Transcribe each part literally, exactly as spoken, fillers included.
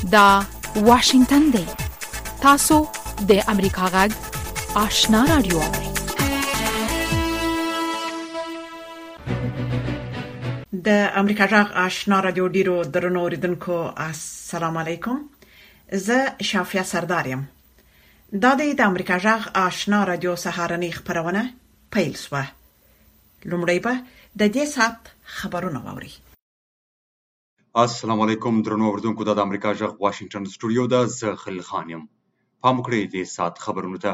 دا واشنگتن دی. تاسو د امریکا غږ آشنا رادیو اورئ. د امریکا غږ آشنا رادیو ډیرو درنو اوریدونکو السلام علیکم. زه شافیا سردارم. دا د امریکا غږ آشنا رادیو سهارنی خبرونه پیل شوه. لومړی به د دې سات خبرونه واوري. السلام علیکم درنو اوریدونکو. د امریکا غږ واشنگټن سټوډیو د زه خلیل خان یم. پام وکړئ د سات خبرونو ته.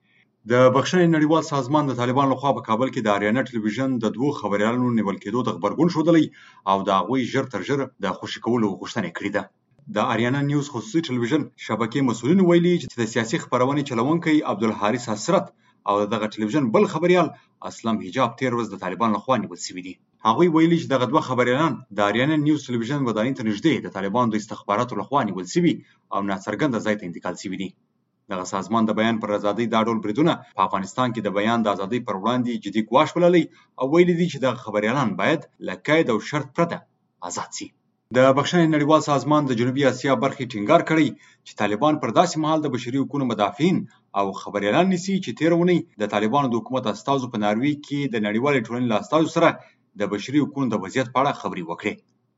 د بخښنې نړیوال سازمان د طالبان لخوا په کابل کې د آریانا ټلویزیون د دوو خبريالانو نیول کېدو د خبرګون ښودلی او د هغوی ژر تر ژره د خوشي کولو غوښتنه کړې ده. د آریانا نیوز خصوصي ټلویزیون شبکې مسؤلین ویلي چې د سیاسي خبرونې چلوونکی عبدالحارث حسرت او دغه ټلویزیون بل خبريال اسلم حجاب تیر ورځ د طالبان لخوا نیول شوي دي. هغوی ویلي چې دغه دوه خبريالان د آریانا نیوز ټلویزیون ودانۍ ته نږدې د طالبانو د استخباراتو لخوا نیول شوي او ناڅرګنده ځای ته انتقال شوي دي. دغه سازمان د بیان پر ازادۍ دا ډول بریدونه په افغانستان کې د بیان د ازادۍ پر وړاندې جدي ګواښ بللی او ویلي دي چې دغه خبريالان باید له قید او شرط پرته آزاد شي. د بخښنې نړیوال سازمان د جنوبي اسیا برخې ټینګار کړی چې طالبان پر داسې مهال د بشري حقوقو مدافعین او خبريالان نیسي چې تیر اونۍ د طالبانو د حکومت استازو په ناروې کې د نړیوالې ټولنې له استازو سره د بشري حقوقو د وضعیت په اړه خبرې وکړې.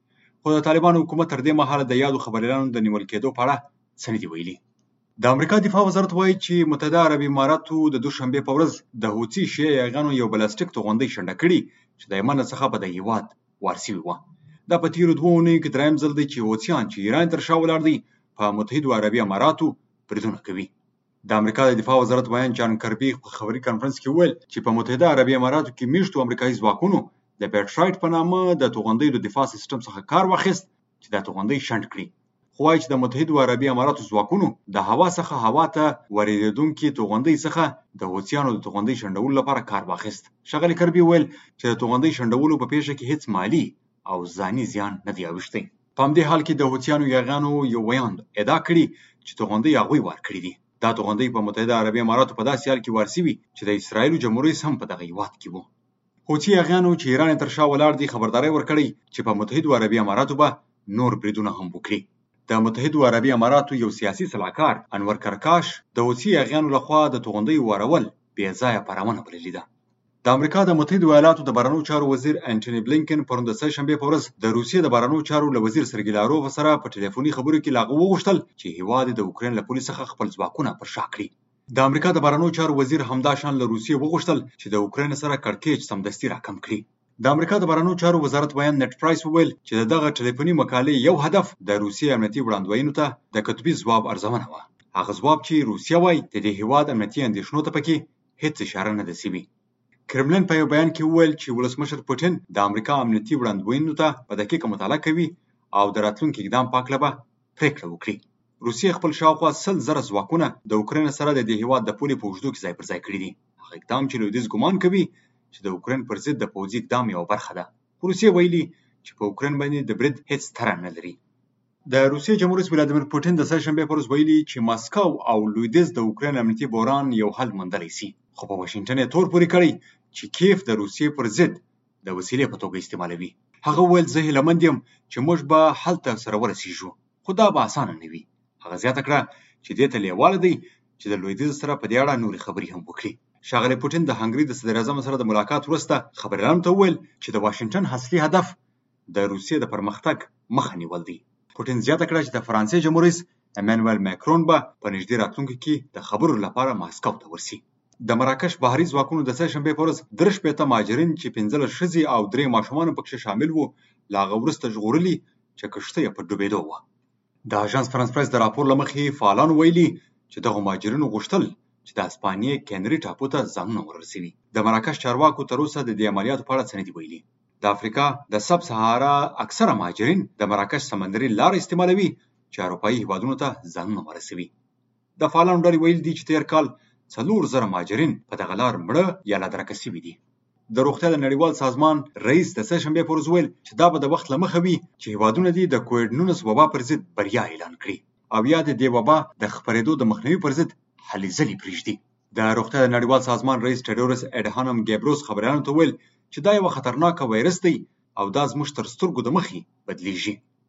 خو د طالبانو حکومت تر دې مهاله د یادو خبريالانو د نیول کېدو په اړه څه نه دي ویلي. د امریکا دفاع وزارت وایي چې متحده عربي اماراتو د دوشنبې په ورځ د حوثي شیعه یاغیانو یو بلاستیک توغندۍ شنډه کړې چې د یمن څخه په دې هیواد وار شوې وه. دا په تیرو دوو اونیو کې دریم ځل دی چې حوثیان چې ایران تر شا ولاړ دی په متحده عربي اماراتو بریدونه کوي. د امریکا د دفاع وزارت بیان جان کربي په خبري کانفرنس کې وویل چې په متحده عربي اماراتو کې میشتو امریکایي ځواکونو د پیټرایټ په نامه د توغندۍ د دفاع سیستم څخه کار واخیست چې دا توغندۍ شنډ کړي. خو وايي چې د متحده عربي اماراتو ځواکونو د هوا څخه هوا ته ورېدونکي توغندۍ څخه د حوثیانو د توغندۍ شنډولو لپاره کار واخیست. ښاغلي کربي ویل چې د توغندۍ شنډولو په پیښه کې هیڅ مالی او ځاني زیان نه دی اوښتی. په همدې حال کې د حوثیانو یاغیانو یو ویاند ادعا کړې چې توغندۍ هغوی وار کړي دي. دا توغندۍ په متحده عربي اماراتو په داسې حال کې وار شوي چې د اسرایلو جمهور رئیس هم په دغه هیواد کې و. حوثي یاغیانو چې ایران تر شا ولاړ دي خبرداری ورکړی چې په متحده عربي اماراتو به نور بریدونه هم وکړي. د متحده عربي اماراتو یو سیاسي سلاکار انور کرکاش د حوثي یاغیانو لخوا د توغندۍ وارول بې ځایه پارونه بللې ده. د امریکا د متحده ایالاتو د بهرنیو چارو وزیر انټوني بلینکن پرون د سهشنبې په ورځ د روسیې د بهرنیو چارو له وزیر سرګي لاروف سره په ټلیفوني خبرو کې له هغه وغوښتل چې هیواد د اوکراین له پولې څخه خپل ځواکونه پر شا کړي. د امریکا د بهرنیو چارو وزیر همداشان له روسیې وغوښتل چې د اوکراین سره کړکېچ سمدستي راکم کړي. د امریکا د بهرنیو چارو وزارت ویان نت پرایس وویل چې دغه ټلیفوني مکالمې یو هدف د روسیې امنیتي وړاندوینو ته د کتبي ځواب ارزونه وه. هغه ځواب چې روسیه وایي د دې هیواد امنیتي اندېښنو ته پکې هیڅ اشاره نه ده شوې. کرملین په یو بیان کې وویل چې ولسمشر پوټین د امریکا امنیتي وړاندوینو ته په دقیقه مطالعه کوي او د راتلونکي اقدام په هکله به پرېکړه وکړي. روسیې خپل شاوخوا سل زره ځواکونه د اوکراین سره د دې هیواد د پولې په اوږدو کې ځای پر ځای کړي دي. هغه اقدام چې لویدیځ ګمان کوي چې د اوکراین پر ضد د پوځي اقدام یوه برخه ده. روسیې ویلي چې په اوکراین باندې د برید هیڅ طرح نه لري. د روسیې جمهور رئیس ولادیمیر پوټین د سهشنبې په ورځ ویلي چې ماسکو او لویدیځ د اوکراین امنیتي بحران یو حل موندلی شي. خو په واشنګټن یې تور پورې کړی چې کیف د روسیې پر ضد د وسیلې په توګه استعمالوي. هغه وویل زه هیلهمند یم چې موږ به هلته سره ورسیږو، خو دا به اسانه نه وي. هغه زیاته کړه چې دې ته لیواله دی چې د لویدیځ سره په دې اړه نورې خبرې هم وکړي. ښاغلی پوټین د هنګري د صدر اعظم سره د ملاقات وروسته خبريالانو ته وویل چې د واشنګټن اصلي هدف د روسیې د پرمختګ مخه نیول دی. پوټین زیاته کړه چې د فرانسې جمهور رئیس امانوئل ماکرون به په نږدې راتلونکي کې د خبرو لپاره ماسکو ته ورسي. د مراکش بهري ځواکونو د سهشنبې په ورځ درې شپېته مهاجرین چې پنځلس ښځې او درې ماشومان پکې شامل وو له هغه وروسته ژغورلي چې کښتۍ یې په ډوبېدو وه. د اژانس فرانس پریس د راپور له مخې فعالانو ویلي چې دغو مهاجرینو غوښتل چې د اسپانیې کینري ټاپو ته ځانونه ورسوي. د مراکش چارواکو تر اوسه د دې عملیاتو په اړه څه نه دي ویلي. د افریقا د سب سهارا اکثره مهاجرین د مراکش سمندري لاره استعمالوي چې اروپایي هیوادونو ته ځانونه ورسوي. د فعالانو ډلې ویل دي چې تېر کال څلور زره مهاجرین په دغه لار مړه یا لا درکه شوي دي. د روغتیا د نړیوال سازمان رئیس د سهشنبې په ورځ ویل چې دا به د وخت له مخه وي چې هیوادونه دي د کووډ نولس وبا پر ضد بریا اعلان کړي او یا د دې وبا د خپرېدو د مخنیوي پر ضد هلې ځلې پرېږدي. د روغتیا د نړیوال سازمان رئیس ټیډورس اډهانم ګیبروس خبريالانو ته ویل چې دا یو خطرناک وایرس دی او دا زموږ تر سترګو د مخې بدلیږي.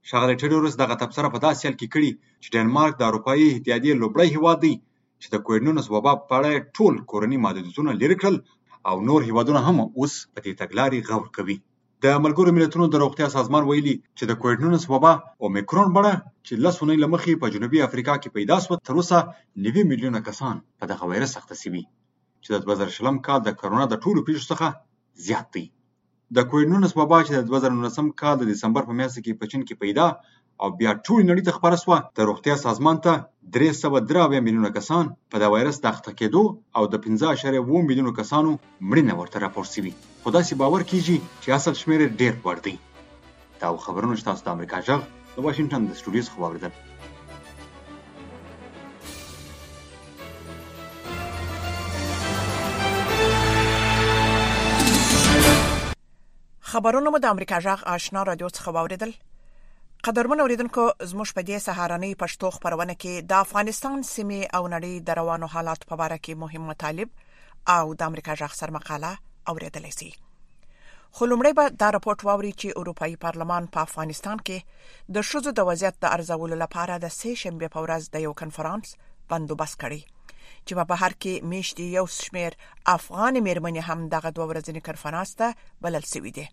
ښاغلی ټریورس دغه تبصره په داسې حال کې کړي چې ډنمارک د اروپایي اتحادیې لومړی هیواد دی چې د کووډ نولس وبا په اړه ټول کورني محدودیتونه لرې کړل او نور هیوادونه هم اوس په دې تګلارې غور کوي. د ملګرو ملتونو د روغتیا سازمان ویلي چې د کووډ نولس وبا اومیکرون بڼه چې لس اونۍ له مخکې په جنوبي افریقا کې پیدا شوه تر اوسه نوي میلیونه کسان په دغه وایرس اخته شوي چې د دوه زره شلم کال د کرونا د ټولو پیښو څخه زیات دی. د کووډ نولس وبا چې د دوه زره نولسم کال د دسمبر په میاشت کې په چین کې پیدا او بیا ټول نړۍ ته خپره شوه، د روغتیا سازمان ته درې سوه درې اویا میلیونه کسان په د وایرس د اخته کېدو او د پنځه اعشاریه اووه میلیونو کسانو مړینه ورته راپور شوي. خو داسې باور کیږي چې اصل شمېر ډېر لوړ دی. دا خبرونه چې تاسو د امریکا غږ د واشنګټن د سټوډیو څخه واورېدل. خبرونه مو د امریکا غږ آشنا رادیو څخه واورېدل. قدرمن اوریدونکو، زموږ په دې سهارنۍ پښتو خبرونه کې د افغانستان سیمې او نړۍ د روانو حالات په اړه کې مهم مطالب او د امریکا غږ سر مقاله اوریدلای شئ. خو لومړی به دا راپورټ واوري چې اروپایي پارلمان په افغانستان کې د ښځو د وضعیت د ارزولو لپاره د سه شنبه په ورځ د یو کنفرانس بندوبست کړی چې په بهر کې میاشتې یو شمېر افغان میرمنې هم دغه دوه ورځنی کنفرانس ته بلل شوي دي.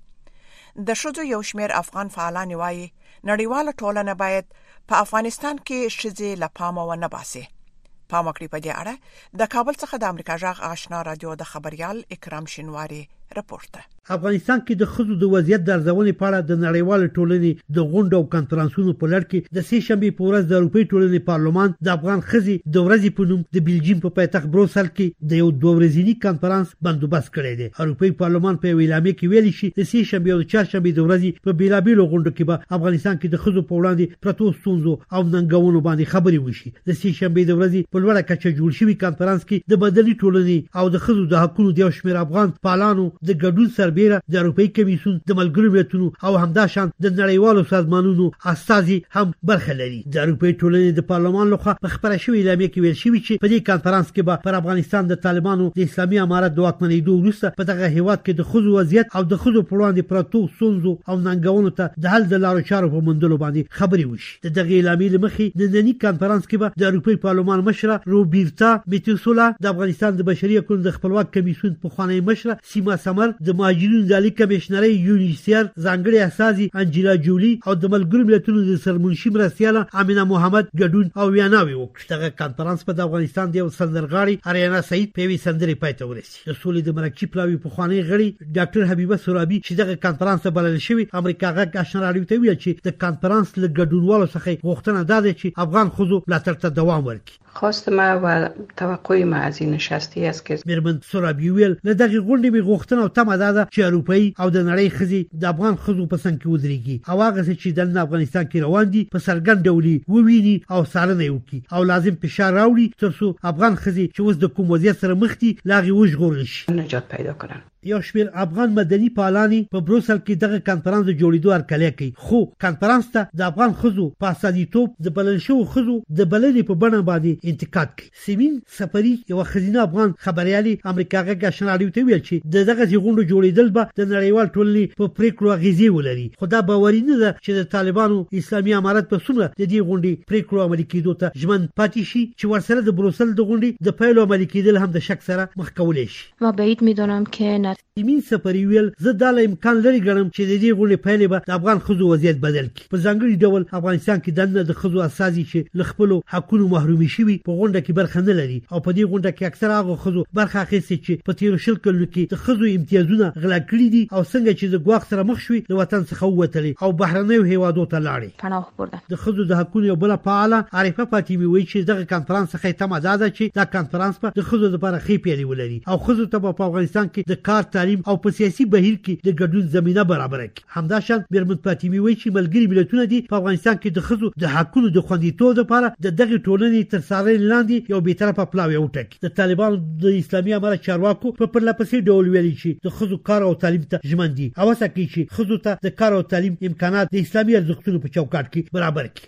د ښځو یو شمېر افغان فعالان وایي نړیواله ټولنه باید په افغانستان کې ښځې له پامه ونه باسي. پام وکړئ په دې اړه د کابل څخه د امریکا غږ آشنا رادیو د خبريال اکرام شینواری رپورټ. افغانستان کې د ښځو د وضعیت د ارزونې په اړه د نړیوالو ټولنې د غونډو او کنفرانسونو په لړ کې د سه شنبه په ورځ د اروپای ټولنې پارلمان د افغان ښځې د ورځې په نوم د بلجیم په پایتخت بروسل کې د یو دوه ورځنی کنفرانس بندوبست کړی دی. اروپای پارلمان په اعلامیه کې ویلي چې د سه شنبه او چهارشنبه د ورځې په بیلابیلو غونډو کې به افغانستان کې د ښځو په وړاندې پرتو ستونزو او ننګونو باندې خبرې وشي. د سه شنبه د ورځې په لوړه کچه جوړ شوی کنفرانس کې د مدني ټولنې او د ښځو د حقوقو د یو شمېر افغان فعالانو د ګډون سربېره د اروپایي کمیسیون د ملګرو ملتونو او همداشان د نړیوالو سازمانونو استازي هم برخه لري. د اروپایي ټولنې د پارلمان لخوا په خبره شوې اعلامیه کې ویل شوی چې په دې کنفرانس کې به پر افغانستان د طالبانو د اسلامي امارت د واکمنېدو وروسته په دغه هیواد کې د ښځو وضعیت او د ښځو په وړاندې پرتو ستونزو او ننګونو ته د حل د لارو چارو په موندلو باندې خبرې وشي. د دغه اعلامیې له مخې د ننني کنفرانس کې به د اروپایي پارلمان مشره روبیرتا میتسولا، د افغانستان د بشري حقوقو د خپلواک کمیسیون پخوانی مشره سیما سمر، د مهاجرینو د عالی کمشنرۍ یونیسیار ځانګړي استازي انجیلا جولی او د ملګرو ملتونو د سرمنشي مرستیاله امینه محمد ګډون او ویناوي وکړي. دغه کنفرانس په افغانستان د یو سندرغاړي اریانا سعید په وی سندرې پای ته ورسي. د سولې د مرکچی پلاوی پخوانی غړي ډاکټر حبیبه سورابي چې دغه کنفرانس ته بلل شوی امریکا غږ آشنا رادیو ته ویل چې د کنفرانس له ګډونوالو څخه غوښتنه ده چې افغان ښځو ملاتړ ته دوام ورکړي. خواست ما و توقع ما از این نشستی است که میرمن سورابی ویل له دغه غونډې می غوښتنه او تمه ده چې اروپایي او د نړۍ ښځې د افغان ښځو په څنګ کې ودرېږي او هغه چې د افغانستان کې روان دي په څرګند ډول وویني او څارنه وکړي او لازم فشار راوړي ترڅو افغان ښځې چې اوس د کوم وضعیت سره مخ دي لاغي وژغورل شي، نجات پیدا کړي. یو شمېر افغان مدني پالانی په بروسل کې دغه کنفرانس د جوړېدو هرکلی کوي، خو کنفرانس ته د افغان ښځو په استازیتوب د بلل شوو ښځو د بلنې په بڼه باندې انتقاد کوي. سیمین سفري یو ښځینه افغان خبریالي امریکا غږ آشنا رادیو ته ویل چې د دغه غونډو جوړېدل به د نړیوال ټولنې په پریکړو اغیزې ولري، خو دا باوري نه ده چې د طالبانو اسلامي امارت په څومره د دې غونډې پریکړو عملي کېدو ته ژمن پاتې شي چې ورسره د بروسل د غونډې د پیل عملي کېدل هم د شک سره مخ کولی شي. ما بعید میدونم که سیمین سفري ویل زه دا له امکان لري ګڼم چې د دې غونډې پیلې به د افغان ښځو وضعیت بدل کړي. په ځانګړي ډول افغانستان کې دنه د ښځو استازي چې له خپلو حقونو محرومي شوي په غونډه کې برخه نه لري او په دې غونډه کې اکثره هغه ښځو برخه اخیستې چې په تیرو شل کلونو کې د ښځو امتیازونه غلا کړي دي او څنګه چې د ګواښ سره مخ شوي د وطن څخه ووتلې او بهرنیو هیوادو ته لاړې. پناه بردن د ښځو د حقونو یو بله فعاله عارفه فاطمي وایي چې دغه کنفرانس څخه تمه ده چې دا کنفرانس به د ښځو لپاره ښې پیلې ولري او ښځو ته په افغانستان کې د کار، تعلیم او په سیاسي بهیر کې د ګډون زمينه برابره کړي. همداشان میرمن فاطمي وایي چې ملګري ملتونه دي په افغانستان کې د ښځو د حقونو د خوندیتوب لپاره د دغه ټولنې تر څارنې لاندې یو بیطرفه پلاوی وټاکي. د طالبانو د اسلامي امارت چارواکو په پرلپسې ډول ویلي چې د ښځو کار او تعلیم ته ژمن دي او هڅه کوي چې ښځو ته د کار او تعلیم امکانات د اسلامي ارزښتونو په چوکاټ کې برابر کړي.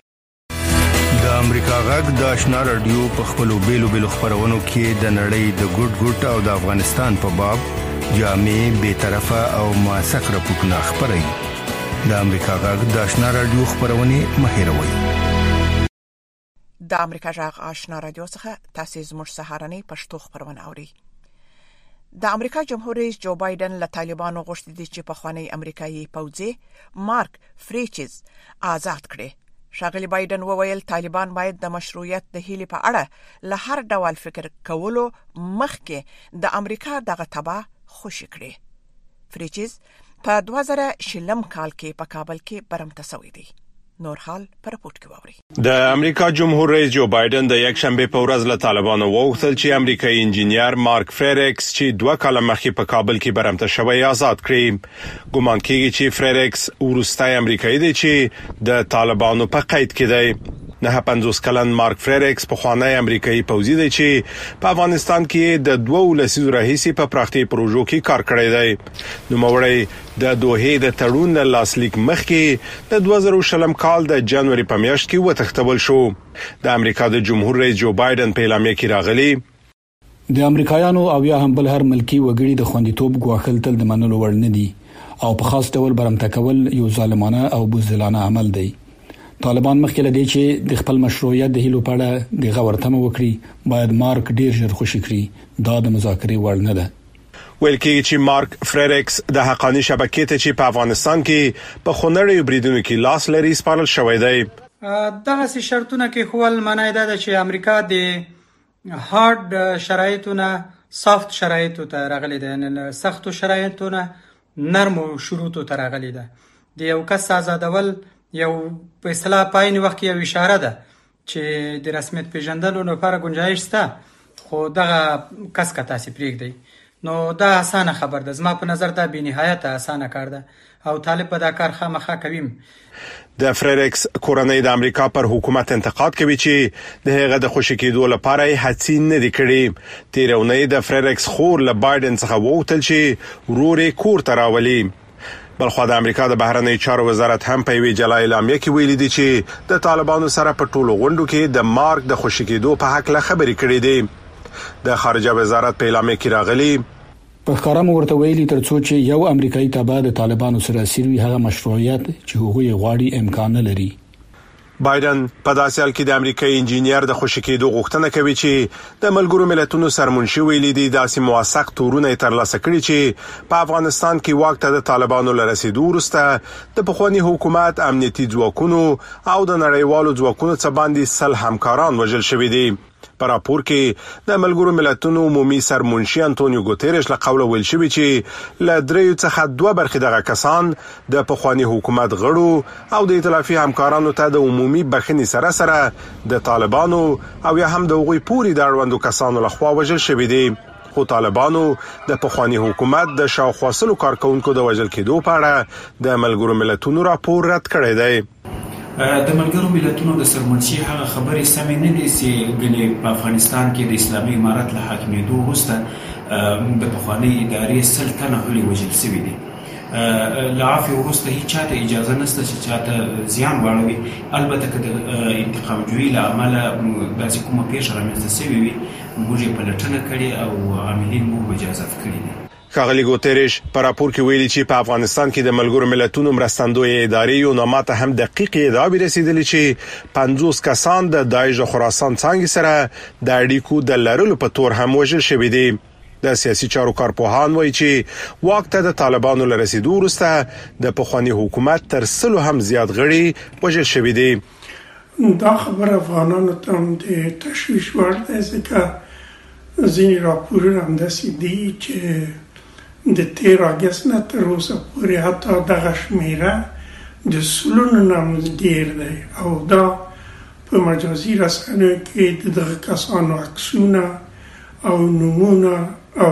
د امریکا غږ د آشنا رادیو په خپلو بیلو بیلو خبرونو کې د نړۍ د ګډ ګډ او د افغانستان په باب جامع، بیطرفه او موثق راپورټونه خپروي. د امریکا غږ د آشنا رادیو خبرونه مهیروي. د امریکا غږ آشنا رادیو څخه تاسو زموږ سهارنۍ پښتو خبرونه اورئ. د امریکا جمهور رئیس جو بایدن له طالبانو غوښتي دي چې پخوانی امریکایي پوځي مارک فریچز آزاد کړي. ښاغلي بایدن وویل طالبان باید د مشروعیت د هیلې په اړه له هر ډول فکر کولو مخکې د امریکا دغه تبعه خوشي کړي. فریچز په دوه زره شلم کال کې په کابل کې برمته شوی دی. نور حال پر رپورت کې ووري. د امریکا جمهور رئیس جو بایدن د یک شنبه په ورځ له طالبانو وغوښتل چې امریکایي انجینیر مارک فریکس چې دوه کاله مخکې په کابل کې برمته شوی آزاد کړي. ګومان کېږي چې فریکس وروستی امریکایي دی چې د طالبانو په قید کې دی. نه پنځوس کلن مارک فریکس په خوانی امریکایي پوځي دی چې په افغانستان کې د دوه لسیزو راهیسې په پراختي پروژو کې کار کړی دی. نو موري د دوه د تړون لاسلیک مخکې د دوه زره شلم کال د جنوري په میاشت کې وتښتول شو. د امریکا د جمهور رئیس جو بایدن په اعلامیه کې راغلی د امریکایانو او یا هم بل هر ملکی وګړي د خوندیتوب غواخل تل د منلو وړ نه دي او په خاص ډول برمته کول یو ظالمانه او بوزدلانه عمل دی. طالبان مخکې لدی چې د خپل مشروعیت د هیلو په اړه د غورتمه وکړي باید مارک ډیر ژر خوشی کړي. دا د مذاکرې وړ نه ده. ویل کېږي چې مارک فریکس د حقانی شبکې ته چې په افغانستان کې په خونړیو بریدونو کې لاس لري سپارل شوی دی. دغه شرطونه کې خپل معنی ده چې امریکا د هارد شرایطونه سافت شرایطو ته راغلي ده، یعنی سخت شرایطونه نرم شروطو ته راغلي ده. د یو کس آزادول یو په اصطلاح پاین وخت یو اشاره ده چې د رسمیت پیژندلو لپاره گنجائش شته، خو دغه کس کا تاسو پریږدي. نو دا اسانه خبر ده. زما په نظر دا به نهایت اسانه کار ده او طالب په دا کار خامخا کوي. د فریکس کورنۍ د امریکا پر حکومت انتقاد کوي چې د هغه د خوشی کېدو لپاره هڅې نه دي کړې. تیرونی د فریکس خور له بایدن څخه ووتل چې ورورې کور ته راولي. بلخو د امریکا د بهرنی چارو وزارت هم په وی جلا اعلامیه کې ویلي دي چې د طالبانو سره په ټولو غونډو کې د مارک د خوشی کېدو په حق له خبرې کړې دي. د خارجه وزارت په اعلامیه کې راغلي په خارم ورته ویلي ترڅو چې یو امریکایي تابع د طالبانو سره سیروي هغه مشروعیت چې هغوی غواړي امکان نه لري. بایدن په داسې حال کې د امریکایي انجینیر د خوشی کېدو غوښتنه کوي چې د ملګرو ملتونو سرمنشي ویلي دي داسې موثق تورونه ترلاسه کړي چې په افغانستان کې واک ته د طالبانو لرسیدو وروسته د پخوانی حکومت امنیتي ځواکونو او د نړیوالو ځواکونو څخه باندې سل همکاران وژل شوي دي. په راپور کې د ملګرو ملتونو عمومي سرمنشي انټونیو ګوتيريش له قوله ویل شوی چې ل دریو څخه دوه برخې دغه کسان د پخوانی حکومت غړو او د ائتلافي همکارانو ته د عمومي بخښنې سره سره د طالبانو او یا هم د غوي پوری د اړوندو کسانو لخوا وژل شوی دي. خو طالبانو د پخوانی حکومت د شاوخوا سلو کارکونکو د وژل کېدو په اړه د ملګرو ملتونو راپور رد کړی دی. د ملګرو ملتونو د سرمنشي هغه خبرې سمې نه دي چې ګنې په افغانستان کې د اسلامي امارت له حاکمیدو وروسته د پخوانی ادارې سل تنه هلي وژل شوي دي. لعافي وروسته هیڅ چاته اجازه نشته چې چاته زیان واړوي. البته که د انتقام جوړي له امله داسې کومه پیښه رامنځته شوې وي موږ یې پلټنه کړې او عاملین مو مجازات کړي دي. ښاغلي ګوتيريش په راپور کې ویلي چې په افغانستان کې د ملګرو ملتونو مرستندوی ادارې یو نامه هم دقیق ادعاوې رسیدلې چې پنځوس کسان د داعش خراسان څنګه سره د اړیکو د لرلو په تور هم وژل شوي دي. د سیاسي چارو کارپوهان وایي چې واک ته د طالبانو لرسیدو وروسته د پخوانی حکومت تر سلو هم زیات غړي وژل شوي دي. دا خبر افغانانو ته د تشویش وړ دی ځکه ځینې راپورونه همداسې دي چې د تیر اگست نه تر اوسه پورې حتی دغه شمیره د سلونو نه ډیر دی او دا په مجازي رسنیو کې دغه کسانو عکسونه او نمونه او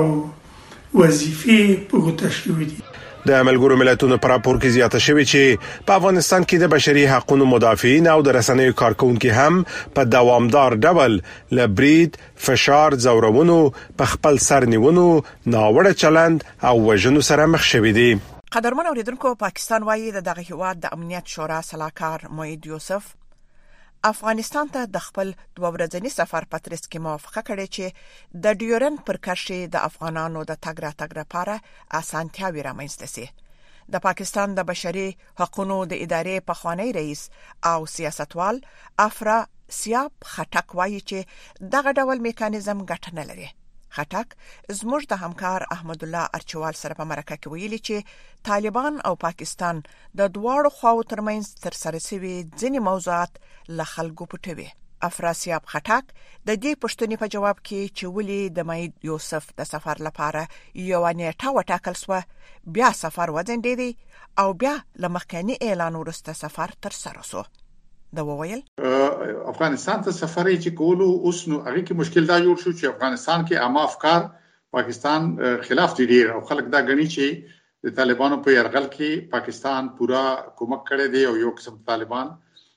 وظیفې په ګوته شوي دي. د ملګرو ملتونو پر راپور کې زیاته شوی چې په افغانستان کې د بشري حقوقو مدافعین او د رسنیو کارکونکو هم په دوامدار ډول لبرید، فشار، زورونو، په خپل سر نیونو، ناوړه چلند او وژنو سره مخ شوي دي. قدرمن اوریدونکو، پاکستان وايي د دغه هیواد د امنیت شورا سلاکار موحد یوسف افغانستان ته د خپل دوه ورځنی سفر په ترڅ کې موافقه کړې چې د ډیورن پر کرښې د افغانانو د تګ راتګ لپاره اسانتیاوې رامنځته شي. د پاکستان د بشري حقوقو د ادارې پخوانی رئیس او سیاستوال افرا سیاب خټک وایي چې دغه ډول میکانیزم ګټه نه لري. خټک زموږ د همکار احمد الله ارچوال سره په مرکه کې ویلي چې طالبان او پاکستان د دواړو خواو ترمنځ ترسره شوي ځینې موضوعات له خلکو پټوي. افراسیاب خټک د دې پوښتنې په جواب کې چې ولې د مید یوسف د سفر لپاره یو نیټه وټاکل شو بیا سفر وځنډېدی او بیا له مخکني اعلان وروسته سفر ترسره شو. دا وویل افغانستان ته سفر چې کولو اوس نو هغه کې مشکل دا جوړ شو چې افغانستان کې عامه افکار پاکستان خلاف دي ډیر او خلک دا غني چې د طالبانو په يرغل کې پاکستان پورا کومک کړی دی او یو قسم طالبان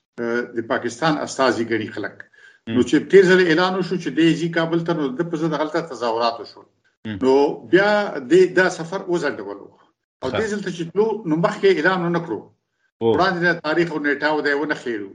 د پاکستان استازي غني خلک نو چې تیر ځل اعلان وشو چې د جی کابل ته نو د په ځای غلطه تظاهرات وشو نو بیا د دا سفر وځنډول او د ځل ته چې نو نو مخکې اعلان نه کړو وړاندې تاریخ او نیټه و دی ونه خېرو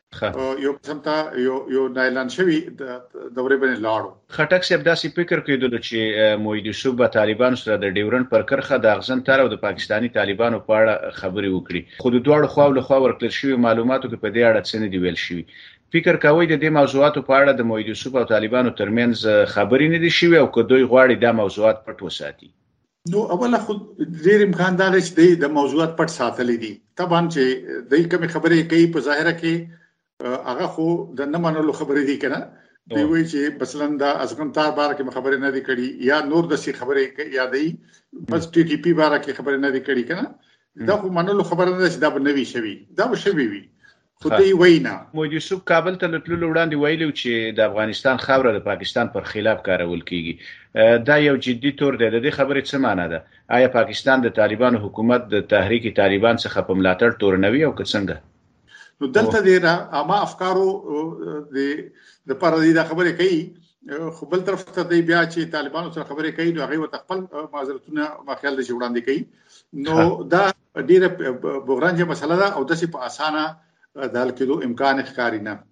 یو قسم ته یو یو اعلان شوی د دورې باندې لاړو. خټک صاحب داسې فکر کوي چې موحد یوسف به طالبانو سره د ډیورنډ پر کرخه د اغزن تر او د پاکستانی طالبانو په اړه خبرې وکړي خو د دوړو خواو له خوا ورکړل شوی معلوماتو کې په دې اړه څه نه دی ویل شوی. فکر کوي د دې موضوعاتو په اړه د موحد یوسف او طالبانو ترمنځ خبرې نه دي شوی او که دوی غواړي دا موضوعات پټ وساتي؟ نو اوله خو ډیر امکان دا دی چې د موضوعات پټ ساتل دي. طبعا چې د کوم خبرې کوي په ظاهره کې هغه خو د نه منلو خبرې دي کنه دی وی چې مثلا د ازغن تار بار کې خبرې نه دي کړي یا نور د سی خبرې یا دی بس ټي ټي پی بار کې خبرې نه دي کړي کنه دا خو منلو خبره نه چې دا به نوي شوی دا به شوی وي خو دی وینا. موحد یوسف کابل ته لټلو وړاندې ویلو چې د افغانستان خاوره د پاکستان پر خلاف کارول کیږي دا یو جدي تور دی. د دې خبرې څه معنی ده؟ آیا پاکستان د طالبانو حکومت د تحریک طالبان څخه په ملاتړ تورنوي او که څنګه؟ نو دلته د عامه افکارو د د پر دې خبرې کوي خو بل طرف ته دی بیا چې طالبانو سره خبرې کوي نو هغه خپل معذرتونه مخیل دي وړاندې کوي نو دا ډیره بحرانجه مسله ده او داسې په اسانه د حل کېدو امکان ښکاري نه.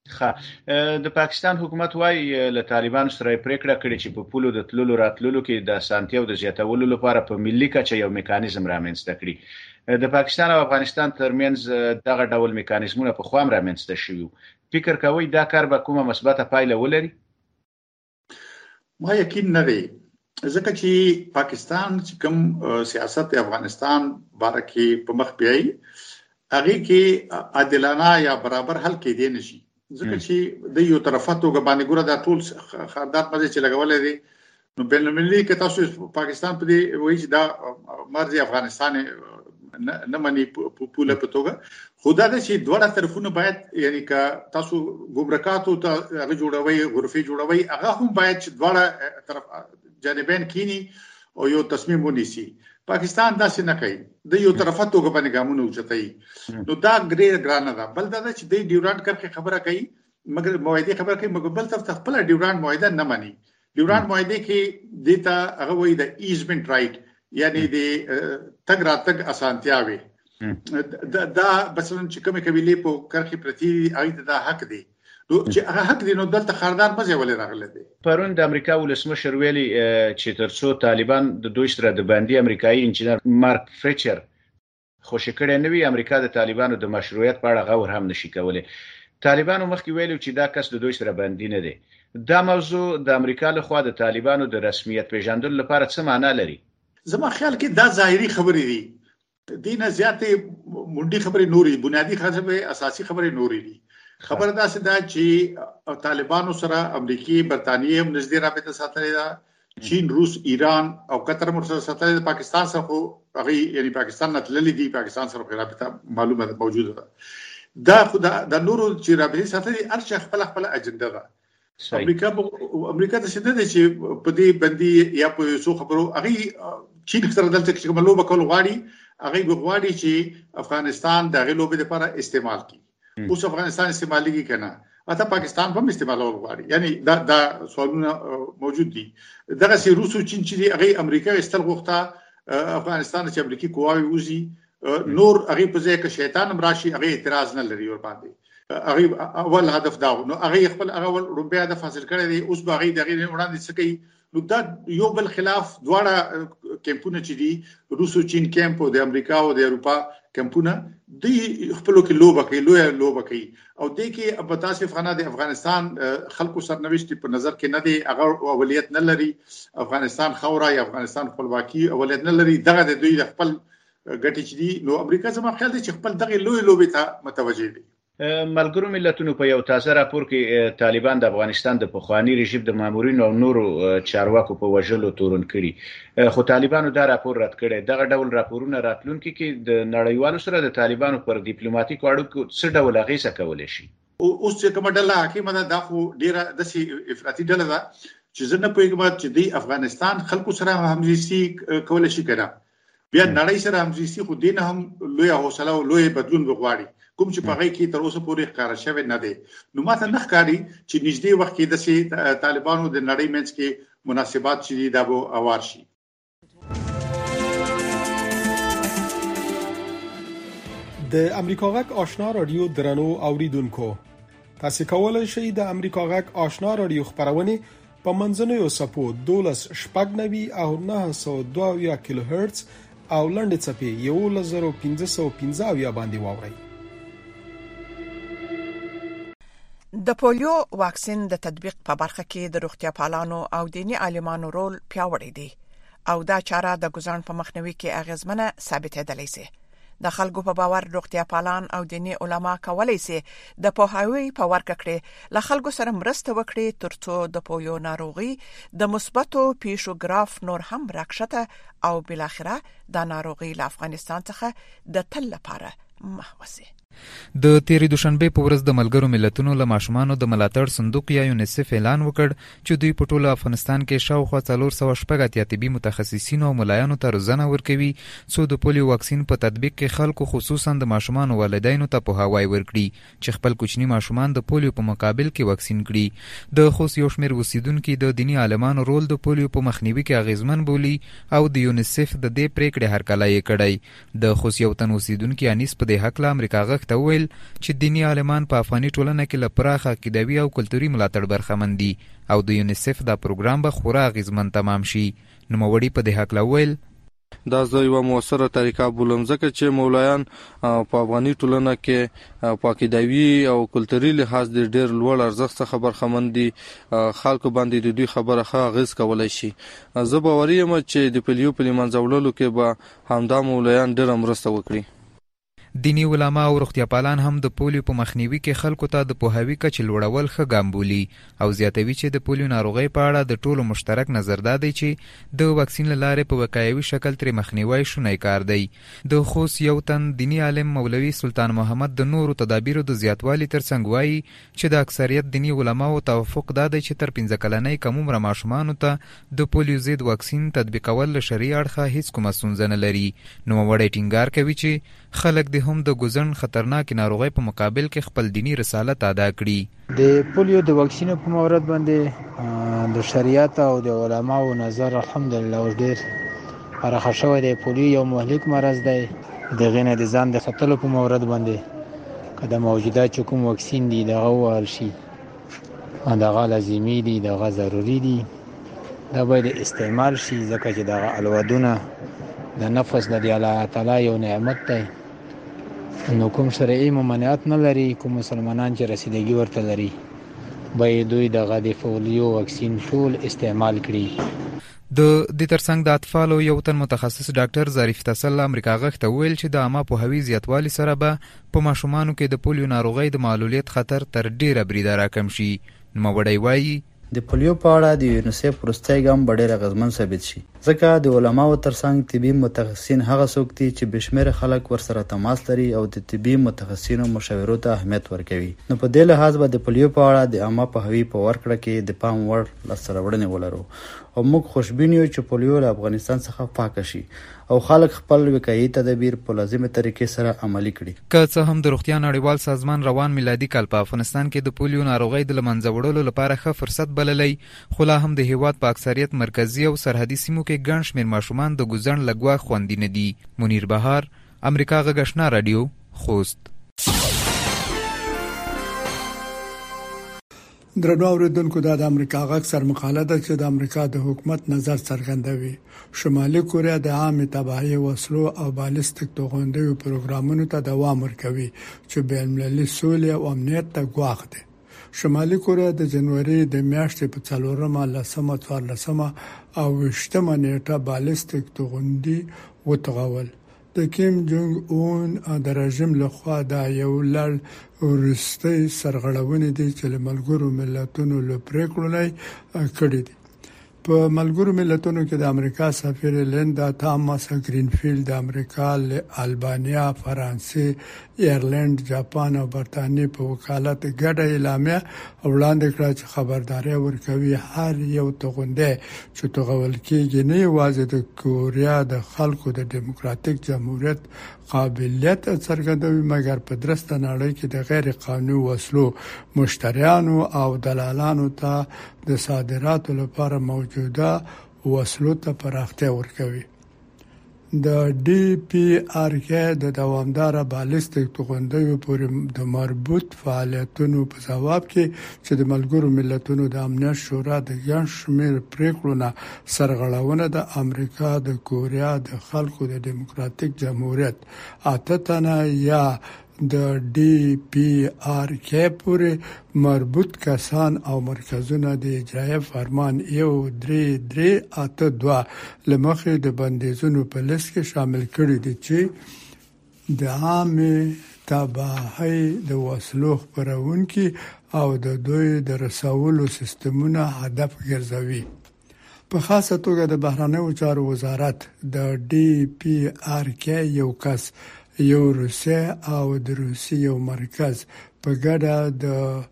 ښه د پاکستان حکومت وايي له طالبانو سره پریکړه کړې چې په پولو د تللو راتللو کې د اسانتیاو د زیاتولو لپاره په ملي کچه یو میکانیزم رامنځته کړي. د پاکستان او افغانستان ترمنځ دغه ډول میکانیزمونه په خوام رامنځته شوي. فکر کوي دا کار به کومه مثبته پایله ولري؟ ما یقین نه دی ځکه چې پاکستان چې کوم سیاست افغانستان باره کې په مخ بیایي هغه کې عادلانه یا برابر حل کې دی نشي ځکه چې د یو طرفاتو باندې ګوره دا ټول خاردار مزه چې لګولې دي نو بین المللي کې تاسو پاکستان په دې وایي چې دا مرزي افغانستان نه مني په پوله په توګه خدا د شي دوه طرفونه باید یعنی کا تاسو ګمرکاتو ته هغه جوړوي غرفي جوړوي هغه هم باید چې دوه طرف جانبین کینی او یو تصمیم ونیسي. پاکستان دا څه نه کوي د یو طرفاتو باندې ګامونه اوچتای نو دا ګرې ګرانه ده. بل دا چې د ډیورانډ کرخه خبره کوي مګر موعده خبره کوي مګر بل طرف خپل ډیورانډ موعده نه مانی. ډیورانډ موعده کې دیتا هغه وایي د ایزمنت رائټ یعنی د تګ راتګ اسانتیاوي دا مثلا چې کومه قبيله په کرخي پرتی اېد دا حق دی چې هغه حق دی نو دلته خاردار مزه ولې راغله دی. پرون د امریکا ولسمشر ویلي چې ترڅو طالبان د دوی سره د باندې امریکایي انجنیر مارک فریچر خوشی کړي نه وي امریکا د طالبانو د مشروعیت په اړه غور هم نشي کولای. طالبانو مخکې ویلو چې دا کس د دوی سره باندې نه دی. دا موضوع د امریکا له خوا د طالبانو د رسمیت پیژندلو لپاره څه معنی لري؟ زما خیال کې دا ظاهري خبرې دي دینه زیاتې مونډي خبرې نوري بنیادی خبرې اساسي خبرې نوري دي. خبر دا سده چې طالبانو سره امریکای برتانیې هم نږدې رابطه ساتلې ده چین روس ایران او قطر هم سره ساتلې ده. پاکستان سره خو هغه یعنی پاکستان نه تللې دي پاکستان سره رابطه معلومه موجوده ده دا خو د نورو چې رابطه ساتلې ارچ خپل خپل اجنډا ده. امریکا امریکا ته شته چې په دې باندې یا په څو خبرو هغه چین سره دلته چې کوم لوبه کول غواړي هغه غواړي چې افغانستان دغه لوبه لپاره استعمال کړي. اوس افغانستان استعمالي کنه اته پاکستان هم استعمالول غواړي یعنی دا دا سوالونه موجود دي. دغه سي روس او چین چې هغه امریکا استل غوښته افغانستان چې امریکای قواوي وزي نور هغه په ځای کې شیطان مراشي هغه اعتراض نه لري ور باندې. هغه اول هدف دا نو هغه خپل هغه رومبه هدف حاصل کړی دی اوس به هغه دغه وړاندې سکی نو دا یو بل خلاف دواړه کیمپونه چې دي روسو چین کیمپ او د امریکا او د اروپا کیمپونه دوی خپل کې لوبه کوي لوی لوبه کوي او د کې اب تاسو فنا د افغانستان خلکو سرنوشت په نظر کې نه دی هغه اولیت نه لري افغانستان خورا یا افغانستان خپلواکي اولیت نه لري دغه د دوی خپل ګټي چې دي نو امریکا زما خیال دی چې خپل دغه لوی لوبه ته متوجه دي. ملګرو ملتونو په یو تازه راپور کې طالبان د افغانستان د پخوانی رژیم د مامورینو او نورو چارواکو په وژلو تورن کړي خو طالبانو دا راپور رد کړي. دغه ډول راپورونه راتلونکي کې د نړیوالو سره د طالبانو پر ډیپلوماټیک اړیکو څه ډول اغیزه کولای شي؟ اوس چې کومه ډله حکیمه ده دا خو ډیره د سي افراطي ډله ده چې زه نه پوهیږم چې د افغانستان خلکو سره همزیستی کولای شي کنه بیا نړۍ سره همزیستی خو دین هم لوی حوصله او لوی بدلون وغواړي کوم چې په هغه کې تر اوسه پورې ښکار شوی نه دی. نو ماته نه ښکاري چې نږدې وخت کې د سي طالبانو د نړۍ منځ کې مناسبات چې دا به اوار شي. د امریکا غږ آشنا رادیو درنو اوریدونکو تاسو کولای شئ د امریکا غږ آشنا رادیو خبرونه په منځنوي سپو دولس شپږ نوي او نه سوه دوه کیلو هرتز او لنډ چپی یو لزر پنځه سوه پنځه یا باندې واورئ. د پولیو واکسین د تطبیق په برخه کې د روغتیا پالانو او دینی عالمانو رول پیاوړی دی او دا چاره د ګزان په مخنیوي کې اغیزمنه ثابتېدلی سي. د خلکو په باور روغتیا پالان او دینی علما کولای سي د پوهاوی په ورکړه کړي له خلکو سره مرسته وکړي ترڅو د پولیو ناروغي د مثبتو پیشوګراف نور هم راکښته او بل اخره د ناروغي له افغانستان څخه د تل لپاره محو سي. د تیرې دوشنبه په ورځ د ملګرو ملتونو له ماشومانو د ملاتړ صندوق یا یونیسف اعلان وکړ چې دوی په ټوله افغانستان کې شاوخوا څلور سوه شپږ اتیا طبي متخصصینو او ملایانو ته روزنه ورکوي څو د پولیو واکسین په تطبیق کې خلکو خصوصا د ماشومانو والدینو ته پوهاوی ورکړي چې خپل کوچني ماشومان د پولیو په مقابل کې واکسین کړي. د خوست یو شمېر اوسیدونکو د دینی عالمانو رول د پولیو په مخنیوي کې اغیزمن بولي او د یونیسف د دې پریکړې هرکلی یې کړی. د خوست یو تن اوسیدونکو انیس په دې حق له امریکا غږ ته وویل چې دینی عالمان په افغاني ټولنه کې له پراخه عقیدوي او کلتوري ملاتړ برخمن دي او د یونیسف دا پروګرام به خورا اغیزمن تمام شي. نوموړي په دې حق وویل دا زه یوه مؤثره طریقه بولم ځکه چې مولایان په افغاني ټولنه کې په عقیدوي او کلتوري لحاظ د ډېر لوړ ارزښت څخه برخمن دي خلکو باندې د دوی خبره ښه اغیز کولی شي. زه باوري یم چې د پولیو په له منځه وړلو کې به همدا مولایان ډېره مرسته وکړي. دینی علما او روغتیا پالان هم د پولیو په مخنیوي کې خلکو ته د پوهاوي کچې لوړول ښه ګام بولي او زیاتوي چې د پولیو ناروغۍ په اړه د ټولو مشترک نظر دا دی چې د واکسین له لارې په وقایوي شکل ترې مخنیوی شونی کار دی. د خوست یو تن دینی عالم مولوي سلطان محمد د نورو تدابیرو د زیاتوالي ترڅنګ وایي چې د اکثریت دینی علماو توافق دا دی چې تر پنځه کلنۍ کم عمره ماشومانو ته د پولیو ضد واکسین تطبیقول له شرعي اړخه هیڅ کومه ستونزه نه لري. نوموړی ټینګار کوي چې خلک د هم د ګزن خطرناک ناروغۍ په مقابل کې خپل دینی رسالت ادا کړي. د پولیو د واکسینو په مورد باندې د شریعت او د علماو نظر الحمدلله ډېر پراخه شوی دی. پولیو یو مهلک مرض دی د غینه د ځان د ساتلو په مورد باندې که د موجوده چې کوم واکسین دی دغه ووهل شي دغه لازمي دي دغه ضروري دي دا باید استعمال شي ځکه چې دغه الودونه د نفس د الله تعالی یو نعمت دی نو کوم شرعي ممانعت نه لري. کوم مسلمانان چې رسیدګي ورته لري باید دوی دغه د پولیو واکسین ټول استعمال کړي. د دې ترڅنګ د اطفالو یو تن متخصص ډاکټر ظریف تسل امریکا غږ ته ویل چې د عامه پوهاوي زیاتوالي سره به په ماشومانو کې د پولیو ناروغۍ د معلولیت خطر تر ډیره بریده راکم شي. نوموړی وایي د پولیو په اړه د یونیسف وروستی ګام به ډېر اغېزمن ثابت شي ځکه د علماو ترڅنګ طبي متخصصین هغه څوک دي چې بشمېره خلک ورسره تماس لري او د طبي متخصصینو مشورو ته اهمیت ورکوي. نو په دې لحاظ به د پولیو په اړه د عامه پوهاوي په ورکړه کې د پام وړ لاسته راوړنې ولرو او موږ خوشبین یو چې پولیو له افغانستان څخه پاکه شي او خلک خپل وقایي تدابیر په لازمه طریقې سره عملي کړي. که څه هم د روغتیا نړیوال سازمان روان میلادي کال په افغانستان کې د پولیو ناروغۍ د له منځه وړلو لپاره ښه فرصت بللی خو لا هم د هیواد په اکثریت مرکزي او سرحدي سیمو کې ګڼ شمېر ماشومان د ګوزڼ له ګواښ خوندي نه دي. منیر بهار، امریکا غږ آشنا رادیو، خوست. درنو اوریدونکو د امریکا غږ سر مقاله ده چې د امریکا د حکومت نظر څرګندوي. شمالي کوریا د عامه تباہي وسلو او بالستیک توغندیو پروګرامونو ته دوام ورکوي چې بین المللي سولې او امنیت ته ګواښ دي. شمالي کوریا د جنوري د میاشتې په څلورمه لسمه څوارلسمه او وشتمه نیټه بالستیک توغندي وتغول. د کیم جونګ اون د رژیم لخوا دا یو لړ ورستۍ سرغړونې دي چې ملګرو ملتونو له پریکړو نه کړې دي. په ملګرو ملتونو کې د امریکا سفیر لیندا تاماس گرینفیلد د امریکا له البانیا، فرانسې، ایرلند، جاپان او برتانیې په وکالت ګډه اعلامیه وړاندې کړه چې خبرداري ورکوي هر یو توغنده چې توغول کېږي نه یوازې د کوریا د خلکو د دیموکراتیک جمهوریت قابلیت څرګندوي مګر په درسته نړۍ کې د غیر قانوني وسلو مشتریانو او دلالانو ته د صادراتو لپاره موجوده وسلو ته پراختیا ورکوي. د ډي پی آر کې د دوامدار بالستیک توغندیو پورې د مربوط فعالیتونو په جواب کې چې د ملګرو ملتونو د امنیت شورا د ګڼ شمېر پریکړو نه سرغړونه د امریکا د کوریا د خلکو د دیموکراتیک جمهوریت اته تنه یا د ډي پی آر کې پورې مربوط کسان او مرکزونه د اجرایه فرمان یو درې درې اته دوه لمخې د بندیزونو په لیست کې شامل کړي دي چې د عامه تباہي د وسلو خپرونکي او د دوی د رسولو سیستمونه هدف ګرځوي. په خاصه توګه د بهرنیو چارو وزارت د ډي پی آر کې یو کس یو روسیه او د روسیې یو مرکز په ګډه د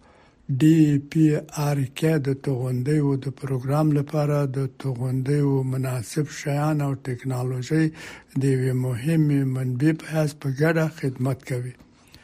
ډي پی آر کې د توغندیو د پروګرام لپاره د توغندیو مناسب شیان او ټکنالوژي د یوې مهمې منبع په حیث په ګډه خدمت کوي.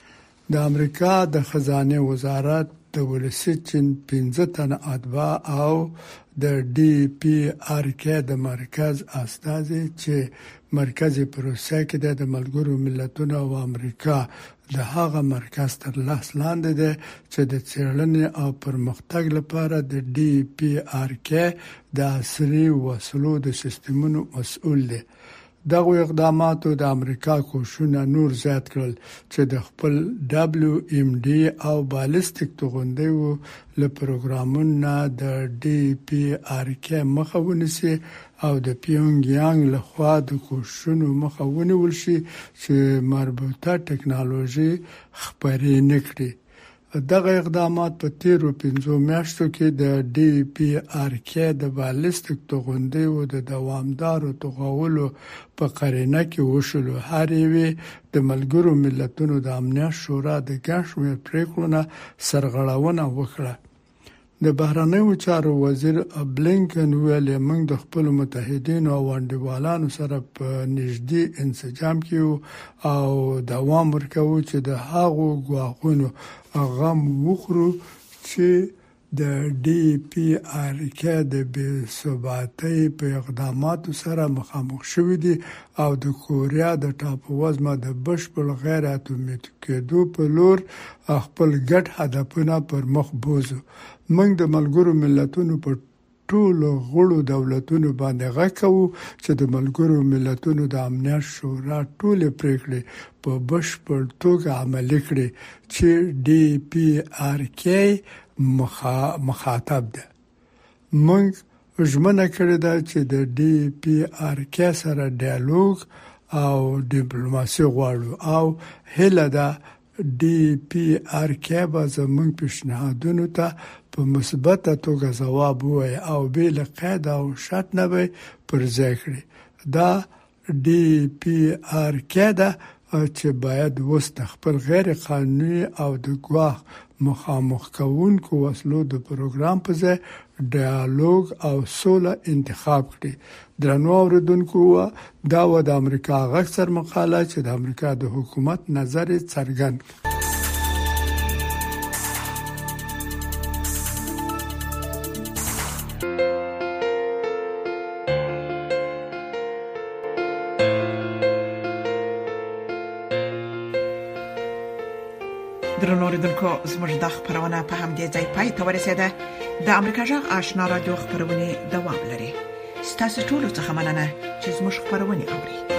د امریکا د خزانه وزارت د ولسی چین پنځه تنه اتباع او د ډي پی آر کې د مرکز استازي چې مرکزی پروسه کې د ملګرو ملتونو او امریکا د هغه مرکز تر لاس لاندې ده چې د څېړنې او پرمختګ لپاره د ډي پی آر کې د عصري وسلو د سیستمونو مسؤل دي. دغه اقداماتو د امریکا کوښښونه نور زیات کړل چې د خپل دبليو ایم ډي او بالستیک توغندیو له پروګرامونو د ډي پی آر کې مخه ونیسي او د پیونګ یانګ لخوا د کوښښونو مخه ونیول شي چې مربوطه ټکنالوژي خپرې نکړي. دغه اقدامات په تیرو پنځو میاشتو کې د ډي پی آر کې د بالستیک توغندیو د دوامدارو توغولو په قرینه کې وشول. هر یوه د ملګرو ملتونو د امنیت شورا د ګڼ شمېر پریکړو نه سرغړونه وکړه. د بهرنیو چارو وزیر بلینکن ویل موږ د خپل متحدینو او انډیوالانو سره په نږدې انسجام کې او دوام ورکوو چې د هغو ګواښونو غم وخورو چې د ډي پی آر کې د بې ثباتۍ په اقداماتو سره مخامخ شوي دي او د کوریا د ټاپووزمه د بشپړ غیر اتومي کېدو په لور خپل ګډ هدفونه پر مخ بوزو. موږ د ملګرو ملتونو په ټولو غړو دولتونو باندې غږ کوو چې د ملګرو ملتونو د امنیت شورا ټولې پریکړې په بشپړ توګه عملي کړي چې ډي پی آر کې مخاطب ده. موږ ژمنه کړې ده چې د ډي پی آر کې سره ډیالوګ او ډیپلوماسي غواړو او هله ده ډي پی آر کې به زموږ پیشنهادونو ته په مثبته توګه ځواب ووایي او بې له قید او شرط نه به پر ځای کړي. دا ډي پی آر کې ده چې باید اوس د خپل غیر قانوني او د ګواښ مخامخ کوونکو وسلو د پروګرام په ځای ډیالوګ او سوله انتخاب کړي. درنو اوریدونکو دا و د امریکا غږ سر مقاله چې د امریکا د حکومت نظر څرګند درنو اوریدونکو زموږ د خبرونه په همدې ځای پای ته ورسیده. د امریکا جغ آشنا رادیو خبرونه دوام لري. ستاسو ټول څه مننه چې زموږ خبرونه اوري.